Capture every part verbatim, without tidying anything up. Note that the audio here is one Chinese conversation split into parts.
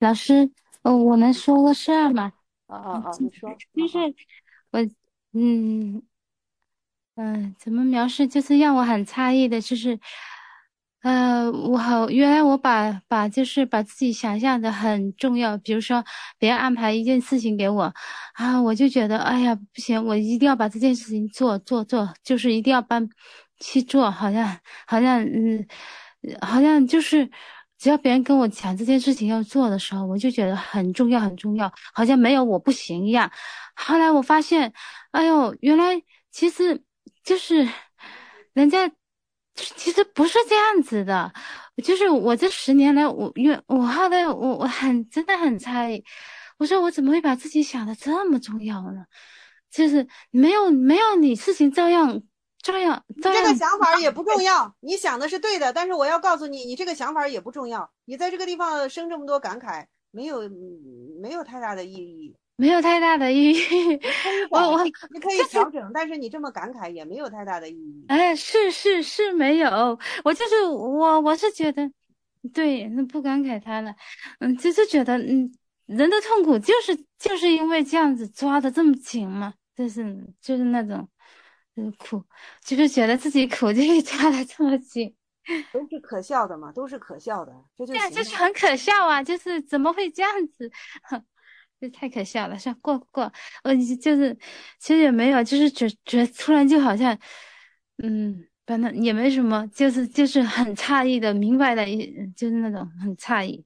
老师，呃，我能说个事儿吗？ 哦哦哦，你说， 就是好好。 我，嗯嗯，怎么描述？就是让我很诧异的，就是，呃，我好，原来我把把就是把自己想象的很重要，比如说别人安排一件事情给我，啊，我就觉得，哎呀，不行，我一定要把这件事情做做做，就是一定要帮去做，好像好像嗯，好像就是只要别人跟我讲这件事情要做的时候，我就觉得很重要很重要，好像没有我不行一样。后来我发现。哎呦，原来其实就是人家其实不是这样子的，就是我这十年来，我因我后来我我很真的很诧异，我说我怎么会把自己想的这么重要呢？就是没有没有你事情照样照样你这个照样。 想法儿也不重要，你想的是对的，但是我要告诉你，你这个想法儿也不重要。你在这个地方生这么多感慨，没有嗯没有太大的意义。 没有太大的意义。 你可以我我改，你可以就是调整，但是你这么感慨也没有太大的意义。 哎，是是是没有，我就是我，我是觉得，对，那不感慨他了，嗯，就是觉得，嗯，人的痛苦就是就是因为这样子抓的这么紧嘛，就是就是那种，就是苦，就是觉得自己苦，就是抓的这么紧， 都是可笑的嘛，都是可笑的，这就对啊， 行了。 就是很可笑啊，就是怎么会这样子，这太可笑了，算过过，我就是其实也没有，就是觉觉突然就好像。嗯，反正也没什么，就是就是很诧异的，明白的，就是那种很诧异，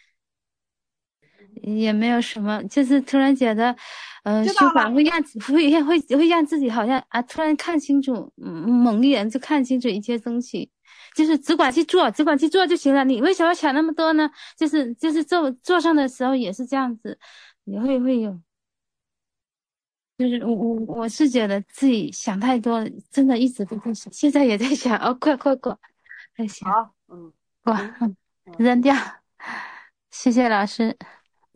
也没有什么，就是突然觉得，呃，修知道了。 法会让自会会会让自己好像啊，突然看清楚，嗯，猛一眼就看清楚一切东西，就是只管去做，只管去做就行了。你为什么要想那么多呢？就是就是做做上的时候也是这样子，也会会有，就是我我我是觉得自己想太多了，真的一直都在想，现在也在想，哦，快快快，在想。 好，嗯，行， 哇， 嗯。 扔掉，谢谢老师。